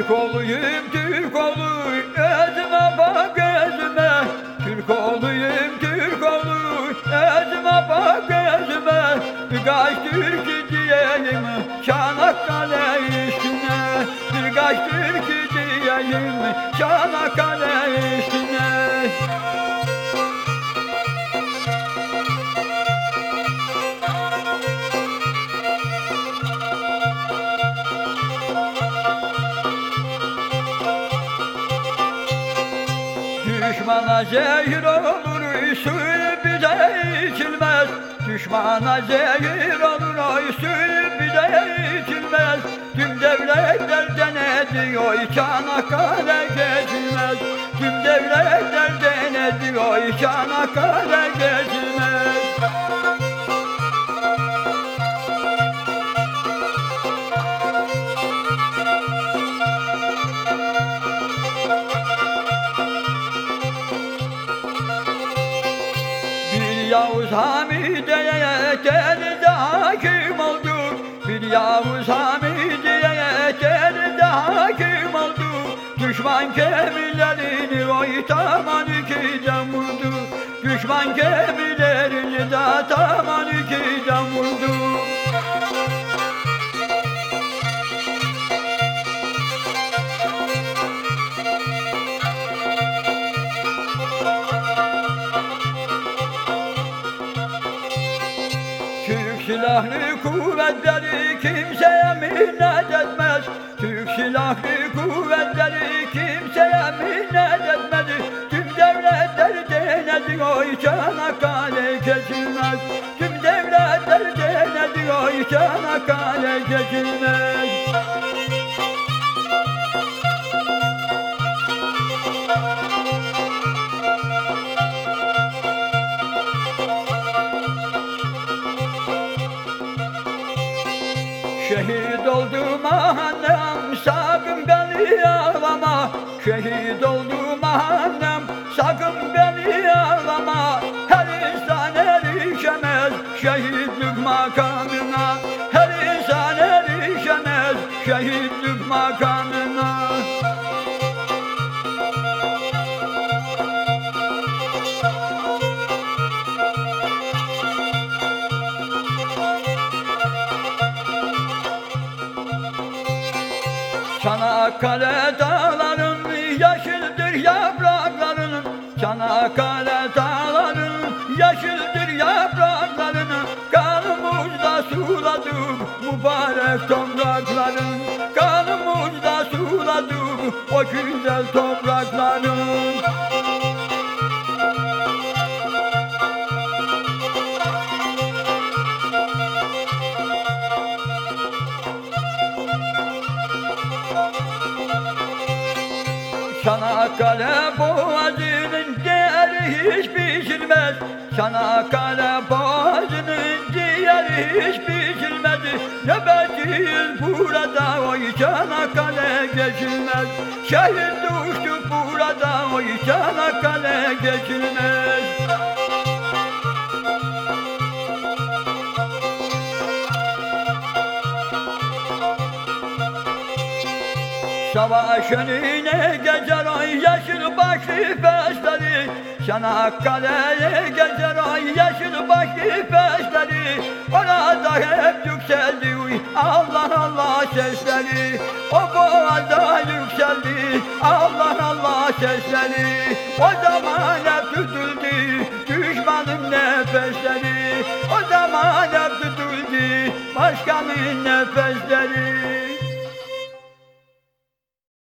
Türk olayım, Türk olayım, özüme bak özüme. Türk olayım, Türk olayım, özüme bak özüme. Birkaç türkü diyeyim Çanakkale üstüne. Birkaç türkü diyeyim Çanakkale üstüne. Düşmana zehir olur, suyu bize içilmez. Düşmana zehir olur, suyu bize içilmez. Tüm devletler denediyor, Çanakkale geçilmez. Tüm devletler denediyor, Çanakkale geçilmez. Yavuz Hamide'ye geldi hakim oldu. Bir Yavuz Hamide'ye geldi hakim oldu. Düşman gemilerini oy taman ikiden vurdu. Düşman gemilerini de taman ikiden vurdu. Türk Silahlı Kuvvetleri kimseye minnet etmez. Türk Silahlı Kuvvetleri kimseye minnet etmez. Tüm devletler denedi oy Çanakkale geçilmez. Tüm devletler denedi oy Çanakkale geçilmez. Şehit oldum annem, sakın beni ağlama. Şehit oldum annem, sakın beni ağlama. Her insan erişemez şehitlik makamına. Her insan erişemez şehitlik makamına. Çanakkale dağların yeşildir yapraklarının. Çanakkale dağların yeşildir yapraklarının. Kanımızda suladık mübarek toprakların. Kanımızda suladık o güzel toprakların. Çanakkale boğazının ciğeri hiç pişilmez. Çanakkale boğazının ciğeri hiç pişilmez. Nöbetçiyiz burada oy Çanakkale geçilmez. Şehit düştük burada oy Çanakkale geçilmez. Savaş önüne gezer ay yeşil başlı fesleri. Çanakkale'ye gezer ay yeşil başlı fesleri. Orada hep yükseldi Allah Allah sesleri. O boğazda yükseldi Allah Allah sesleri. O zaman hep tutuldu düşmanın nefesleri. O zaman hep tutuldu başkanın nefesleri.